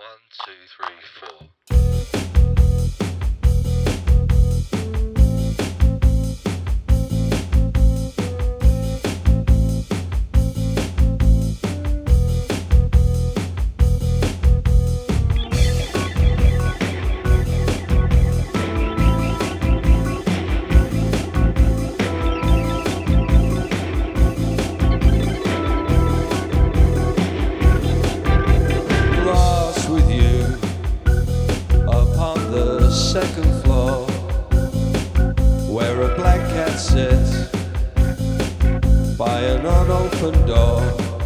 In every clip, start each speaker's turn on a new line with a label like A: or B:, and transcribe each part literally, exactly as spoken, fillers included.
A: One, two, three, four.
B: Second floor, where a black cat sits by an unopened door.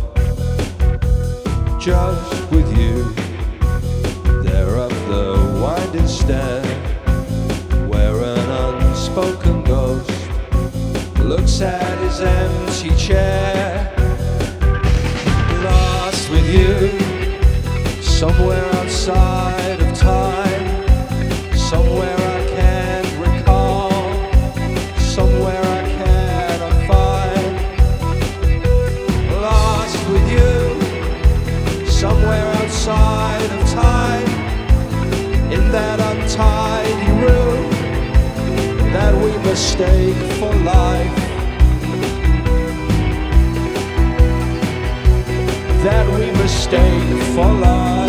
B: Just with you, there up the winding stair, where an unspoken ghost looks at his empty chair. Lost with you, somewhere outside of time. Somewhere I can't recall, somewhere I cannot find. Lost with you, somewhere outside of time, in that untidy room that we mistake for life, that we mistake for life.